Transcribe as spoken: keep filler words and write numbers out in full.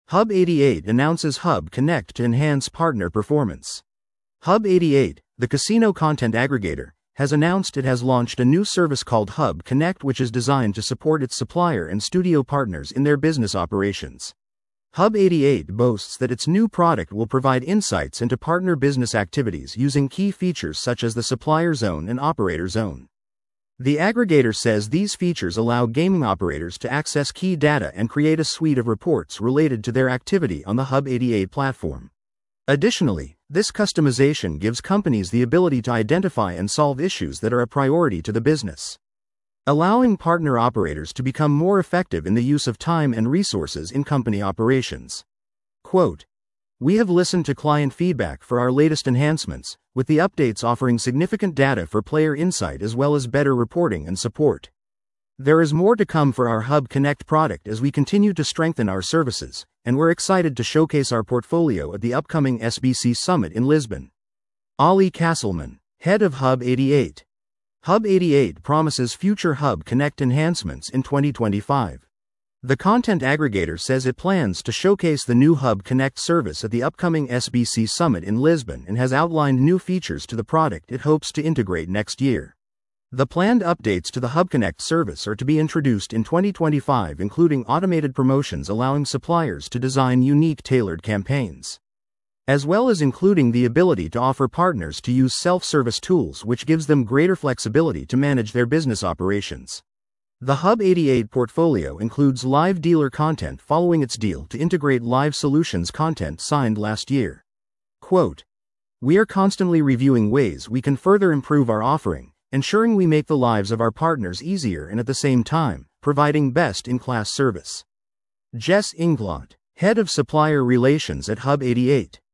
Hub eighty-eight announces Hub Connect to enhance partner performance. Hub eighty-eight, the casino content aggregator, has announced it has launched a new service called Hub Connect, which is designed to support its supplier and studio partners in their business operations. Hub eighty-eight boasts that its new product will provide insights into partner business activities using key features such as the supplier zone and operator zone. The aggregator says these features allow gaming operators to access key data and create a suite of reports related to their activity on the Hub eighty-eight platform. Additionally, this customization gives companies the ability to identify and solve issues that are a priority to the business, allowing partner operators to become more effective in the use of time and resources in company operations. Quote, "We have listened to client feedback for our latest enhancements, with the updates offering significant data for player insight as well as better reporting and support. There is more to come for our Hub Connect product as we continue to strengthen our services, and we're excited to showcase our portfolio at the upcoming S B C Summit in Lisbon." Ollie Castleman, head of Hub eighty-eight. Hub eighty-eight promises future Hub Connect enhancements in twenty twenty-five. The content aggregator says it plans to showcase the new Hub Connect service at the upcoming S B C Summit in Lisbon and has outlined new features to the product it hopes to integrate next year. The planned updates to the Hub Connect service are to be introduced in twenty twenty-five, including automated promotions allowing suppliers to design unique tailored campaigns, as well as including the ability to offer partners to use self-service tools, which gives them greater flexibility to manage their business operations. The Hub eighty-eight portfolio includes live dealer content following its deal to integrate Live Solutions content signed last year. Quote, "We are constantly reviewing ways we can further improve our offering, ensuring we make the lives of our partners easier and at the same time, providing best-in-class service." Jess Inglot, head of supplier relations at Hub eighty-eight.